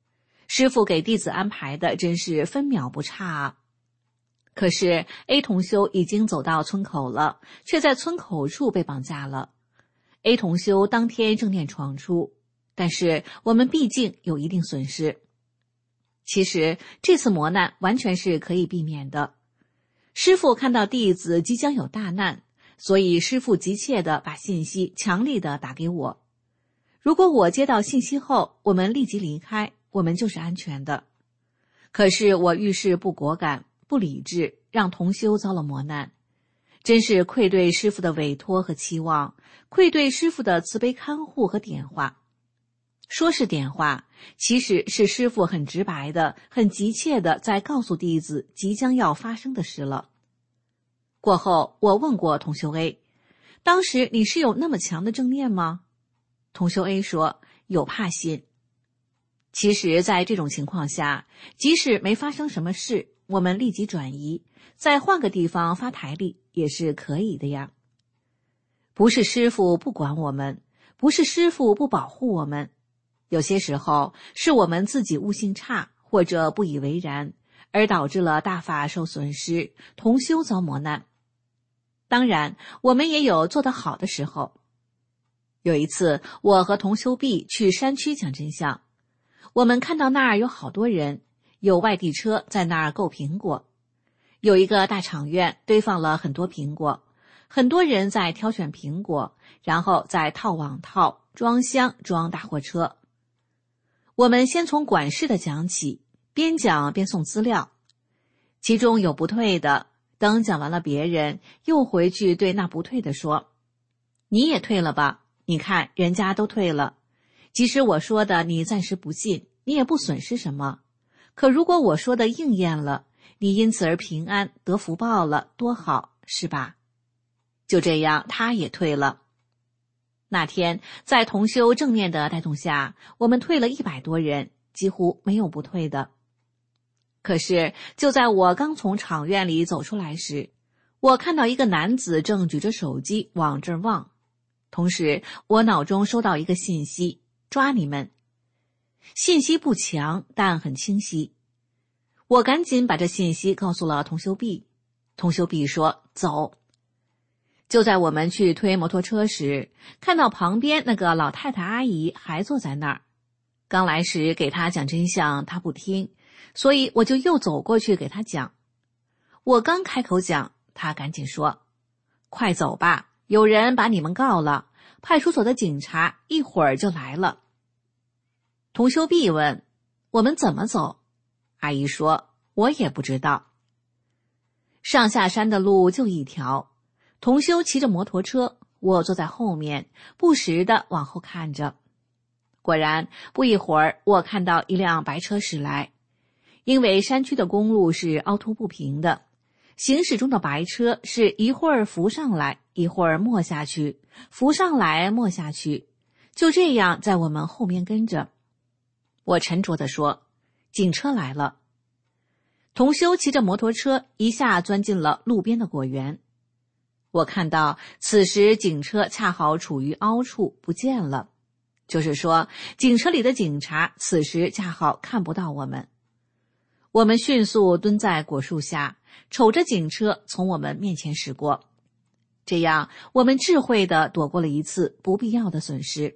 师父给弟子安排的真是分秒不差啊。可是 A 同修已经走到村口了，却在村口处被绑架了。A 同修当天正念闯出，但是我们毕竟有一定损失。其实这次磨难完全是可以避免的。师父看到弟子即将有大难，所以师父急切地把信息强力地打给我。如果我接到信息后，我们立即离开，我们就是安全的。可是我遇事不果敢，不理智，让同修遭了磨难，真是愧对师父的委托和期望，愧对师父的慈悲看护和点化。说是点化，其实是师父很直白的、很急切的在告诉弟子即将要发生的事了。过后，我问过同修 A， 当时你是有那么强的正念吗？同修 A 说，有怕心。其实在这种情况下，即使没发生什么事，我们立即转移，再换个地方发台历也是可以的呀。不是师父不管我们，不是师父不保护我们，有些时候是我们自己悟性差或者不以为然，而导致了大法受损失，同修遭磨难。当然，我们也有做得好的时候。有一次，我和同修 B 去山区讲真相，我们看到那儿有好多人，有外地车在那儿购苹果，有一个大场院堆放了很多苹果，很多人在挑选苹果，然后再套网套、装箱、装大货车。我们先从管事的讲起，边讲边送资料，其中有不退的，等讲完了别人，又回去对那不退的说，你也退了吧，你看人家都退了，即使我说的你暂时不信，你也不损失什么，可如果我说的应验了，你因此而平安得福报了，多好，是吧？就这样，他也退了。那天在同修正念的带动下，我们退了一百多人，几乎没有不退的。可是就在我刚从场院里走出来时，我看到一个男子正举着手机往这儿望，同时我脑中收到一个信息，抓你们。信息不强，但很清晰。我赶紧把这信息告诉了同修 B， 同修 B 说走。就在我们去推摩托车时，看到旁边那个老太太阿姨还坐在那儿。刚来时给她讲真相，她不听，所以我就又走过去给她讲。我刚开口讲，她赶紧说，快走吧，有人把你们告了，派出所的警察一会儿就来了。同修 B 问，我们怎么走？阿姨说，我也不知道。上下山的路就一条，同修骑着摩托车，我坐在后面，不时地往后看着。果然，不一会儿，我看到一辆白车驶来。因为山区的公路是凹凸不平的，行驶中的白车是一会儿浮上来，一会儿没下去，浮上来没下去，就这样在我们后面跟着。我沉着地说，警车来了。同修骑着摩托车一下钻进了路边的果园。我看到此时警车恰好处于凹处不见了，就是说警车里的警察此时恰好看不到我们。我们迅速蹲在果树下，瞅着警车从我们面前驶过，这样我们智慧地躲过了一次不必要的损失。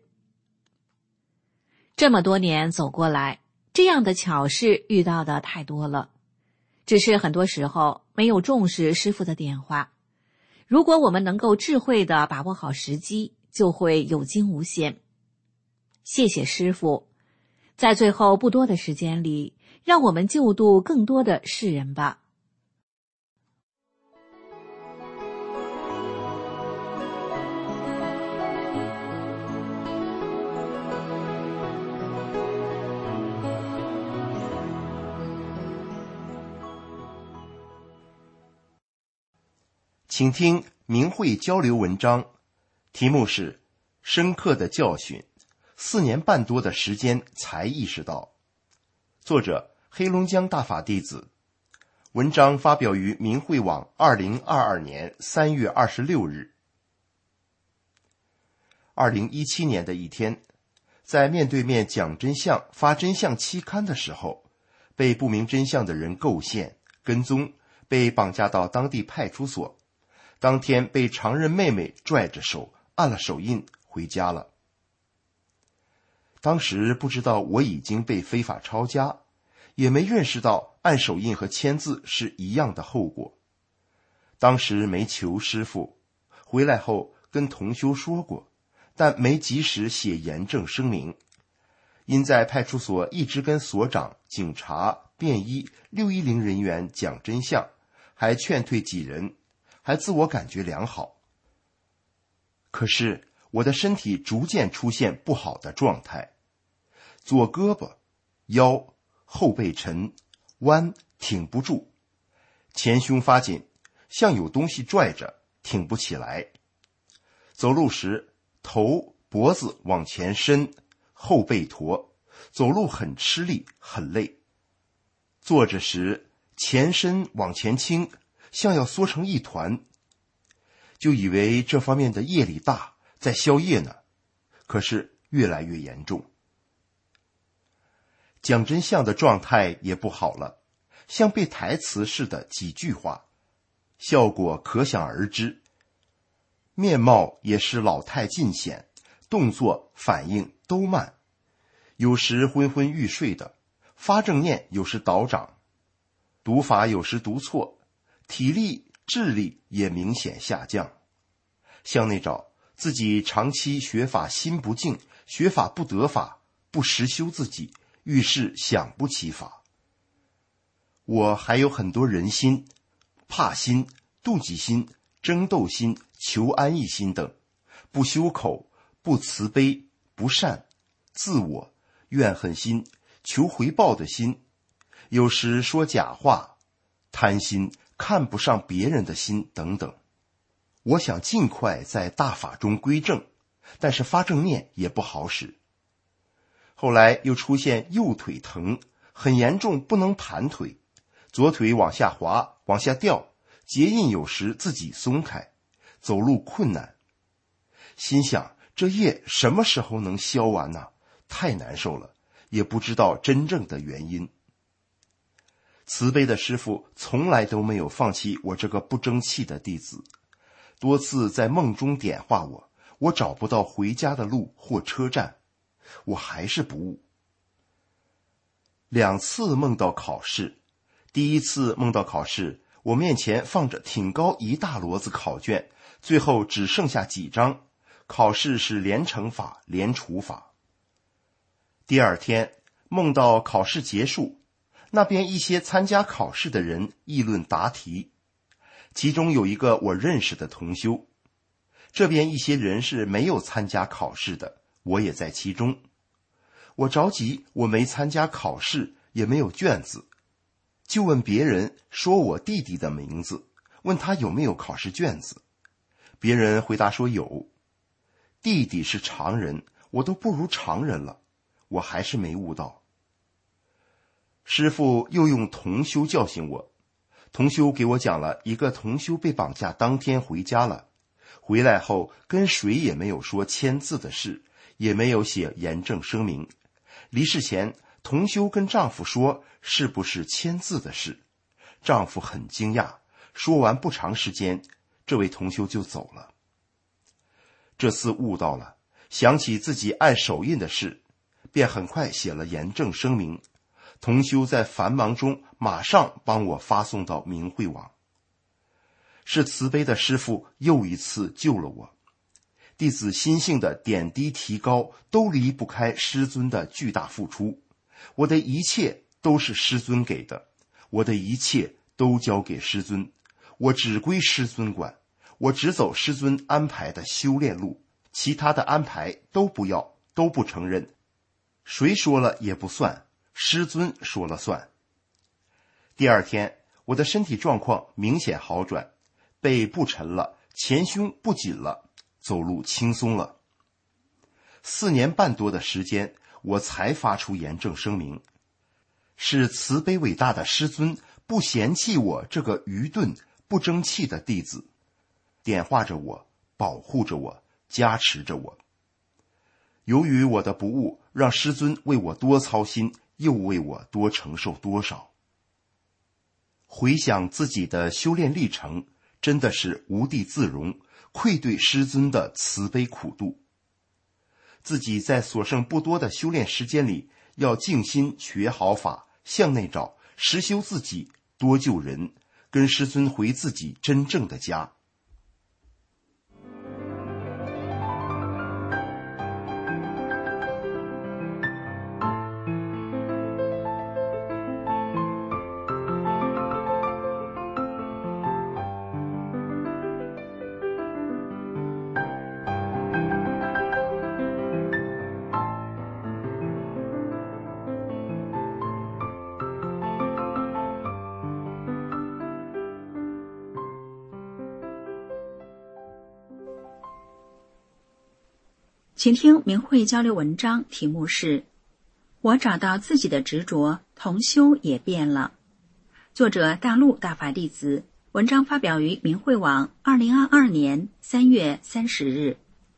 这么多年走过来，这样的巧事遇到的太多了，只是很多时候没有重视师父的点化。如果我们能够智慧地把握好时机，就会有惊无险。谢谢师父，在最后不多的时间里，让我们救度更多的世人吧。 请听明慧交流文章，题目是深刻的教训，四年半多的时间才意识到。作者黑龙江大法弟子，文章发表于明慧网二零二二年三月二十六日。二零一七年的一天， 在面对面讲真相、发真相期刊的时候，被不明真相的人构陷、跟踪，被绑架到当地派出所，当天被常人妹妹拽着手按了手印回家了。当时不知道我已经被非法抄家，也没认识到按手印和签字是一样的后果。当时没求师傅，回来后跟同修说过，但没及时写严正声明。因在派出所一直跟所长、警察、便衣、六一零人员讲真相，还劝退几人，还自我感觉良好。可是我的身体逐渐出现不好的状态，左胳膊、腰、后背沉，弯挺不住，前胸发紧，像有东西拽着，挺不起来。走路时头脖子往前伸，后背驼，走路很吃力很累。坐着时前身往前倾，像要缩成一团。就以为这方面的业力大，在消业呢，可是越来越严重。讲真相的状态也不好了，像背台词似的几句话，效果可想而知。面貌也是老态尽显，动作反应都慢，有时昏昏欲睡的，发正念有时倒掌，读法有时读错，体力智力也明显下降。像那种自己长期学法心不静，学法不得法，不实修自己，遇事想不起法。我还有很多人心，怕心、妒忌心、争斗心、求安逸心等，不修口、不慈悲、不善、自我、怨恨心、求回报的心，有时说假话、贪心、看不上别人的心等等。我想尽快在大法中归正，但是发正念也不好使。后来又出现右腿疼，很严重，不能盘腿，左腿往下滑，往下掉，结印有时自己松开，走路困难。心想这业什么时候能消完呢？太难受了，也不知道真正的原因。慈悲的师父从来都没有放弃我这个不争气的弟子，多次在梦中点化我，我找不到回家的路或车站，我还是不悟。两次梦到考试，第一次梦到考试，我面前放着挺高一大摞子考卷，最后只剩下几张，考试是连乘法、连除法。第二天梦到考试结束，那边一些参加考试的人议论答题，其中有一个我认识的同修，这边一些人是没有参加考试的，我也在其中。我着急，我没参加考试，也没有卷子，就问别人说我弟弟的名字，问他有没有考试卷子。别人回答说有。弟弟是常人，我都不如常人了，我还是没悟到。师父又用同修教训我，同修给我讲了一个同修被绑架当天回家了，回来后跟谁也没有说签字的事，也没有写严正声明。离世前，同修跟丈夫说是不是签字的事，丈夫很惊讶，说完不长时间，这位同修就走了。这次悟到了，想起自己按手印的事，便很快写了严正声明。同修在繁忙中马上帮我发送到明慧网。是慈悲的师父又一次救了我。弟子心性的点滴提高都离不开师尊的巨大付出，我的一切都是师尊给的，我的一切都交给师尊，我只归师尊管，我只走师尊安排的修炼路，其他的安排都不要，都不承认，谁说了也不算，师尊说了算。第二天，我的身体状况明显好转，背不沉了，前胸不紧了，走路轻松了。四年半多的时间，我才发出严正声明。是慈悲伟大的师尊不嫌弃我这个愚钝不争气的弟子，点化着我，保护着我，加持着我。 由于我的不悟，让师尊为我多操心，又为我多承受多少。回想自己的修炼历程，真的是无地自容，愧对师尊的慈悲苦度。自己在所剩不多的修炼时间里，要静心学好法，向内找，实修自己，多救人，跟师尊回自己真正的家。 请听明慧交流文章，题目是我找到自己的执着，同修也变了。作者大陆大法弟子，文章发表于明慧网二零二二年三月三十日。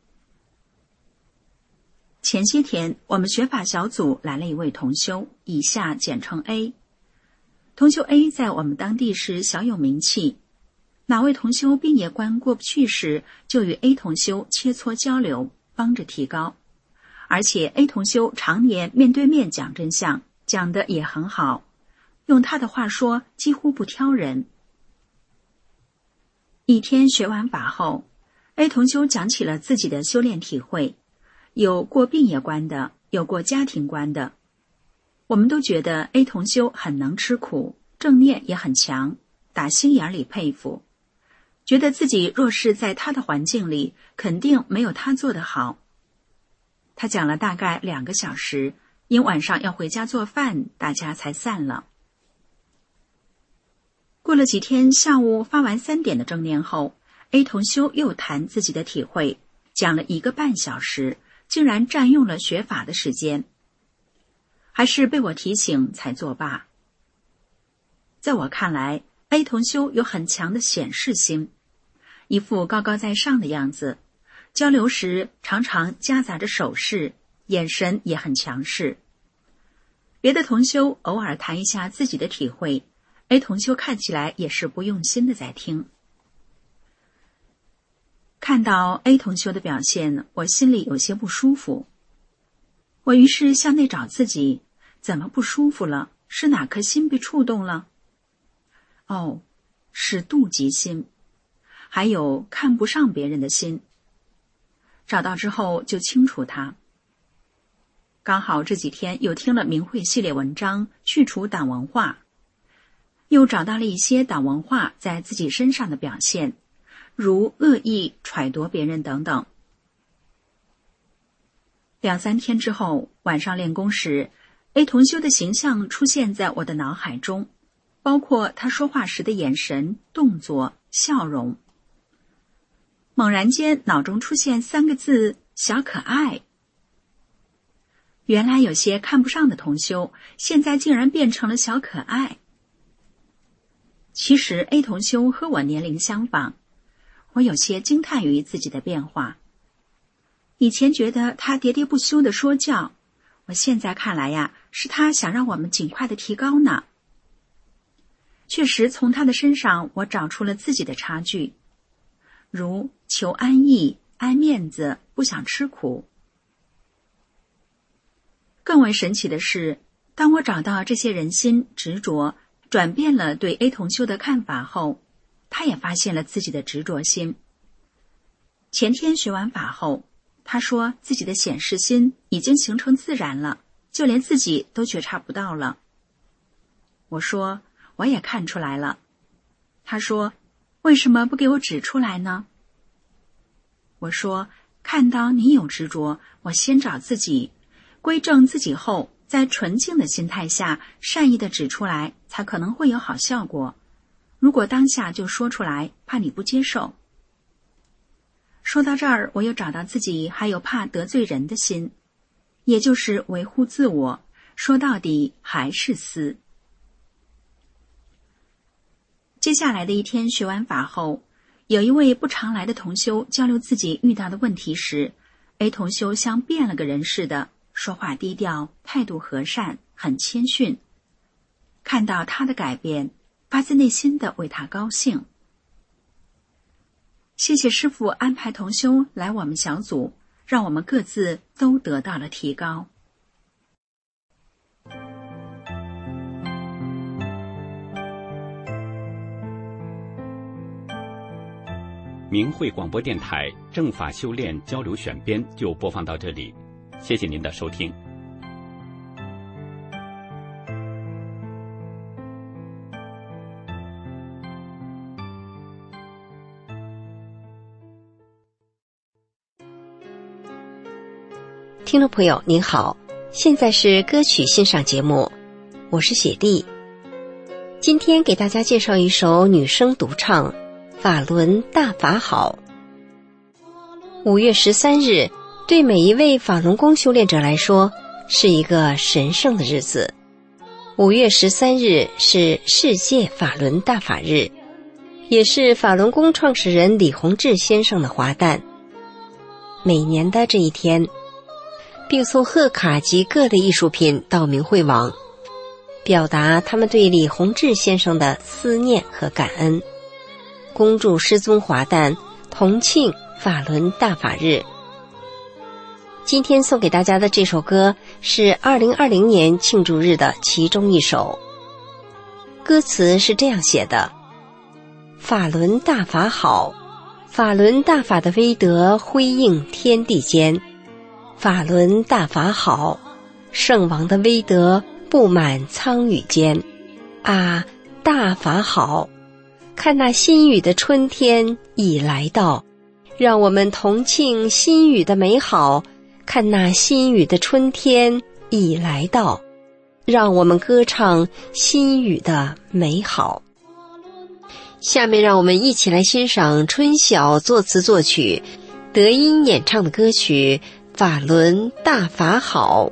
前些天我们学法小组来了一位同修，以下简称 A。 同修 A 在我们当地时小有名气，哪位同修毕业关过不去时，就与 A 同修切磋交流，帮着提高。而且 A 同修常年面对面讲真相，讲得也很好，用他的话说，几乎不挑人。一天学完法后， A 同修讲起了自己的修炼体会，有过病业关的，有过家庭关的。我们都觉得 A 同修很能吃苦，正念也很强，打心眼里佩服，觉得自己若是在他的环境里，肯定没有他做得好。他讲了大概两个小时，因晚上要回家做饭，大家才散了。过了几天，下午发完三点的正念后， A 同修又谈自己的体会，讲了一个半小时，竟然占用了学法的时间，还是被我提醒才作罢。在我看来， A 同修有很强的显示心，一副高高在上的样子，交流时常常夹杂着手势，眼神也很强势。别的同修偶尔谈一下自己的体会， A 同修看起来也是不用心的在听。看到 A 同修的表现，我心里有些不舒服。我于是向内找自己，怎么不舒服了？是哪颗心被触动了？哦，是妒忌心，还有看不上别人的心。找到之后就清楚它。刚好这几天又听了明慧系列文章，去除党文化，又找到了一些党文化在自己身上的表现，如恶意揣度别人等等。两三天之后，晚上练功时， A 同修的形象出现在我的脑海中，包括他说话时的眼神、动作、笑容。猛然间脑中出现三个字：小可爱。原来有些看不上的同修，现在竟然变成了小可爱。其实 A 同修和我年龄相仿，我有些惊叹于自己的变化。以前觉得他喋喋不休的说教，我现在看来呀，是他想让我们尽快的提高呢。确实从他的身上我找出了自己的差距，如求安逸、爱面子、不想吃苦。更为神奇的是，当我找到这些人心执着，转变了对 A 同修的看法后，他也发现了自己的执着心。前天学完法后，他说自己的显示心已经形成自然了，就连自己都觉察不到了。我说我也看出来了。他说为什么不给我指出来呢？我说看到你有执着，我先找自己，归正自己后，在纯净的心态下善意的指出来，才可能会有好效果。如果当下就说出来，怕你不接受。说到这儿，我又找到自己还有怕得罪人的心，也就是维护自我，说到底还是私。接下来的一天学完法后，有一位不常来的同修交流自己遇到的问题时， A 同修像变了个人似的，说话低调，态度和善，很谦逊。看到他的改变，发自内心的为他高兴。谢谢师父安排同修来我们小组，让我们各自都得到了提高。 明慧广播电台正法修炼交流选编就播放到这里，谢谢您的收听。 听众朋友您好，现在是歌曲欣赏节目，我是雪莉。今天给大家介绍一首女声独唱《法轮大法好》。五月十三日对每一位法轮功修炼者来说是一个神圣的日子。五月十三日是世界法轮大法日，也是法轮功创始人李洪志先生的华诞。每年的这一天，并送贺卡及各类艺术品到明慧网，表达他们对李洪志先生的思念和感恩，恭祝师宗华诞，同庆法轮大法日。今天送给大家的这首歌是二零二零年庆祝日的其中一首。歌词是这样写的：法轮大法好，法轮大法的威德辉映天地间，法轮大法好，圣王的威德布满苍宇间。啊，大法好，看那新雨的春天已来到，让我们同庆新雨的美好。看那新雨的春天已来到，让我们歌唱新雨的美好。下面让我们一起来欣赏春晓作词作曲，德音演唱的歌曲《法轮大法好》。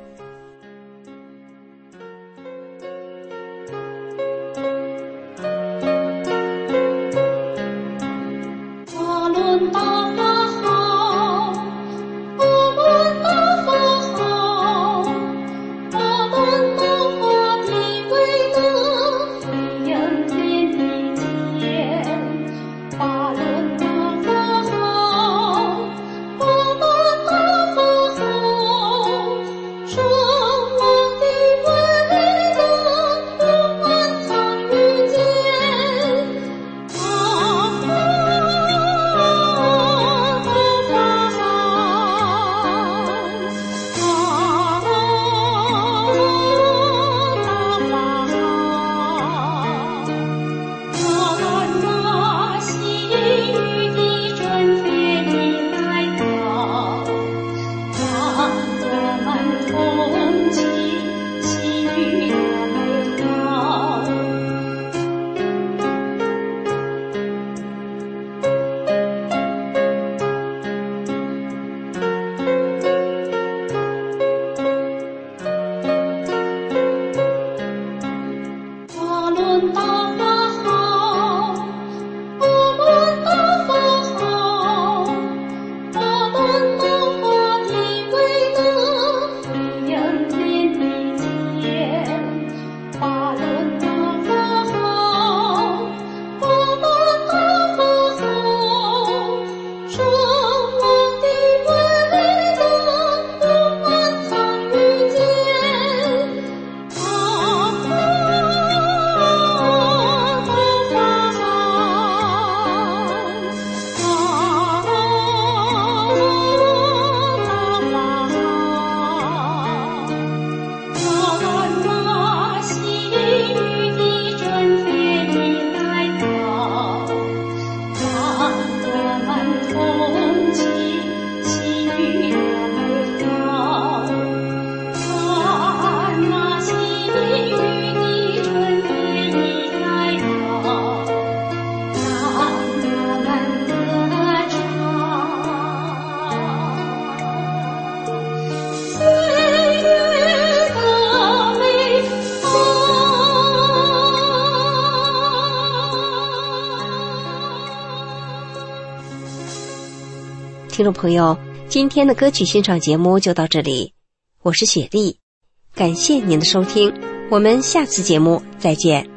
听众朋友， 今天的歌曲欣赏节目就到这里，我是雪莉，感谢您的收听，我们下次节目再见。